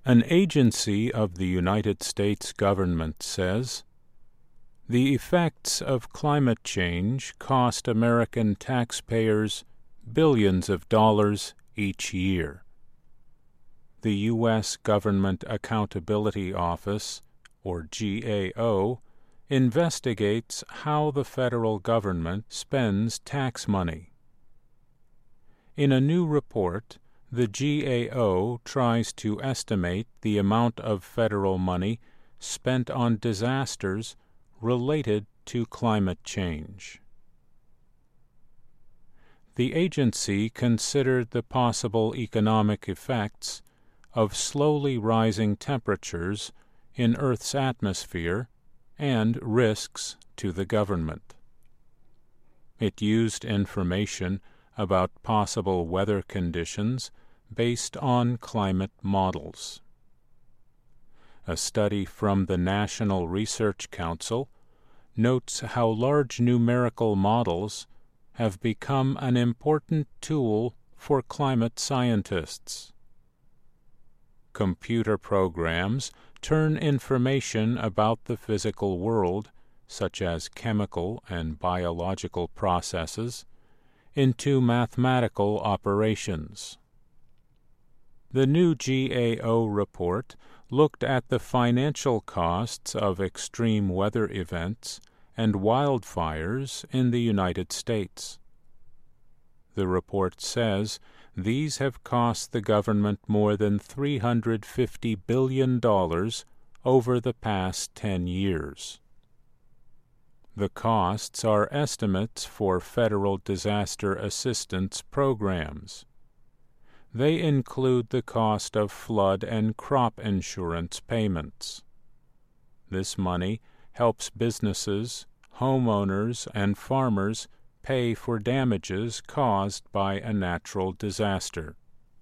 An agency of the United States government says, "The effects of climate change cost American taxpayers billions of dollars each year." The U.S. Government Accountability Office, or GAO, investigates how the federal government spends tax money. In a new report, the GAO tries to estimate the amount of federal money spent on disasters related to climate change. The agency considered the possible economic effects of slowly rising temperatures in Earth's atmosphere and risks to the government. It used information about possible weather conditions based on climate models. A study from the National Research Council notes how large numerical models have become an important tool for climate scientists. Computer programs turn information about the physical world, such as chemical and biological processes, into mathematical operations. The new GAO report looked at the financial costs of extreme weather events and wildfires in the United States. The report says these have cost the government more than $350 billion over the past 10 years. The costs are estimates for federal disaster assistance programs. They include the cost of flood and crop insurance payments. This money helps businesses, homeowners, and farmers pay for damages caused by a natural disaster.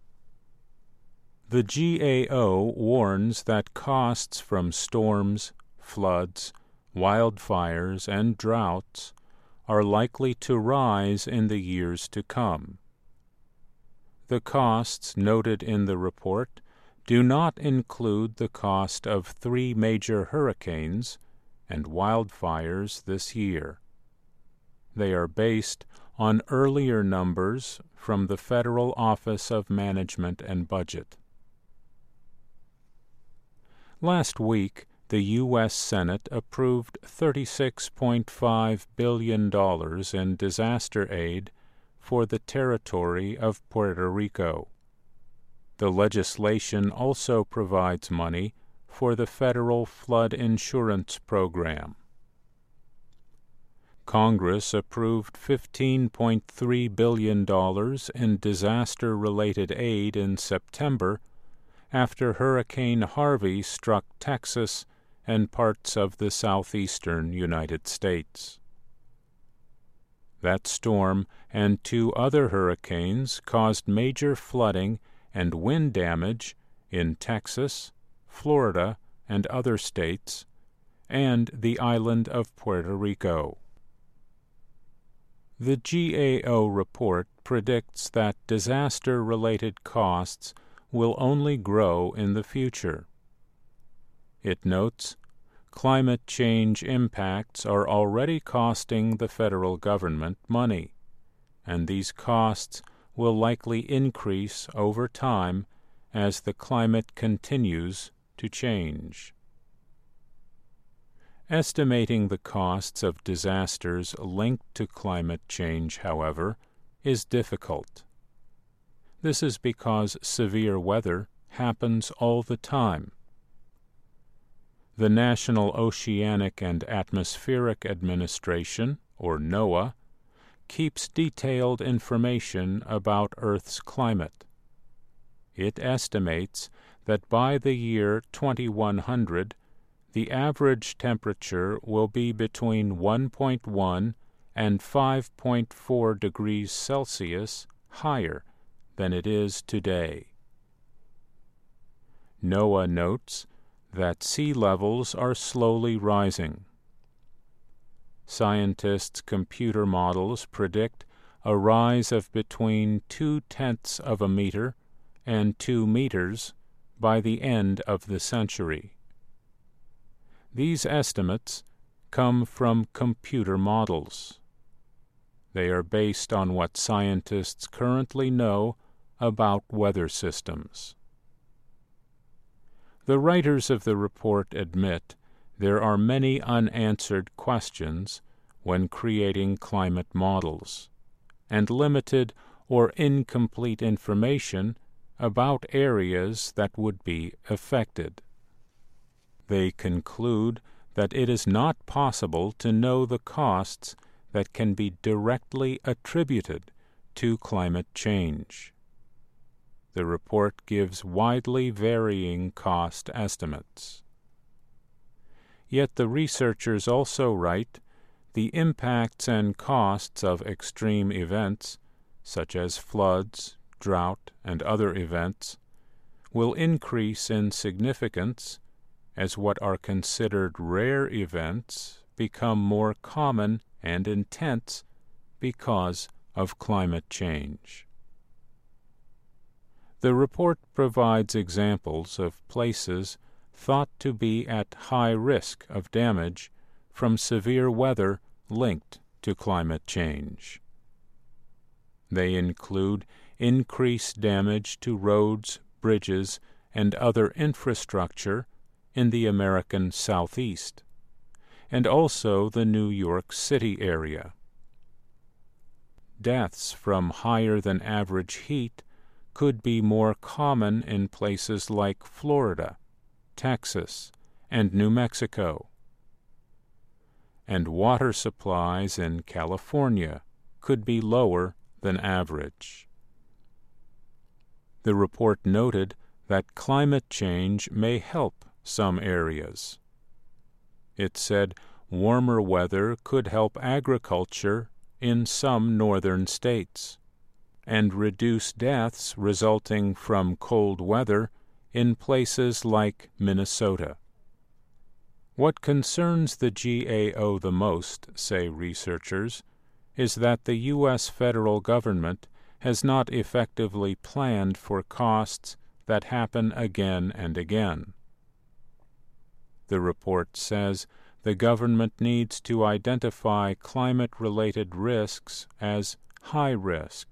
The GAO warns that costs from storms, floods, wildfires, and droughts are likely to rise in the years to come. The costs noted in the report do not include the cost of 3 major hurricanes and wildfires this year. They are based on earlier numbers from the Federal Office of Management and Budget. Last week, the U.S. Senate approved $36.5 billion in disaster aid for the territory of Puerto Rico. The legislation also provides money for the federal flood insurance program. Congress approved $15.3 billion in disaster-related aid in September after Hurricane Harvey struck Texas and parts of the southeastern United States. That storm and 2 other hurricanes caused major flooding and wind damage in Texas, Florida, and other states, and the island of Puerto Rico. The GAO report predicts that disaster-related costs will only grow in the future. It notes, climate change impacts are already costing the federal government money, and these costs will likely increase over time as the climate continues to change. Estimating the costs of disasters linked to climate change, however, is difficult. This is because severe weather happens all the time. The National Oceanic and Atmospheric Administration, or NOAA, keeps detailed information about Earth's climate. It estimates that by the year 2100, the average temperature will be between 1.1 and 5.4 degrees Celsius higher than it is today. NOAA notes that sea levels are slowly rising. Scientists' computer models predict a rise of between 0.2 of a meter and 2 meters by the end of the century. These estimates come from computer models. They are based on what scientists currently know about weather systems. The writers of the report admit there are many unanswered questions when creating climate models, and limited or incomplete information about areas that would be affected. They conclude that it is not possible to know the costs that can be directly attributed to climate change. The report gives widely varying cost estimates. Yet the researchers also write the impacts and costs of extreme events, such as floods, drought, and other events, will increase in significance as what are considered rare events become more common and intense because of climate change. The report provides examples of places thought to be at high risk of damage from severe weather linked to climate change. They include increased damage to roads, bridges, and other infrastructure in the American Southeast, and also the New York City area. Deaths from higher than average heat could be more common in places like Florida, Texas, and New Mexico. And water supplies in California could be lower than average. The report noted that climate change may help some areas. It said warmer weather could help agriculture in some northern states, and reduce deaths resulting from cold weather in places like Minnesota. What concerns the GAO the most, say researchers, is that the U.S. federal government has not effectively planned for costs that happen again and again. The report says the government needs to identify climate-related risks as high risk.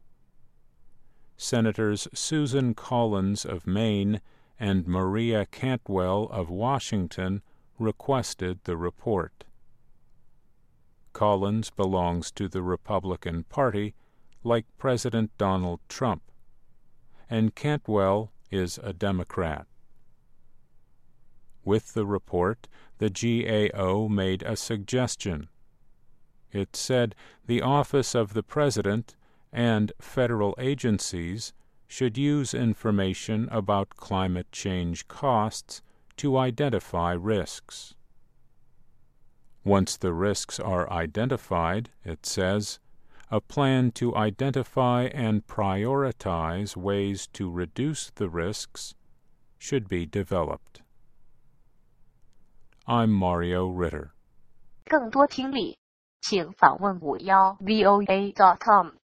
Senators Susan Collins of Maine and Maria Cantwell of Washington requested the report. Collins belongs to the Republican Party, like President Donald Trump, and Cantwell is a Democrat. With the report, the GAO made a suggestion. It said the Office of the President and federal agencies should use information about climate change costs to identify risks. Once the risks are identified, it says, a plan to identify and prioritize ways to reduce the risks should be developed. I'm Mario Ritter. 更多听力，请访问51voa.com。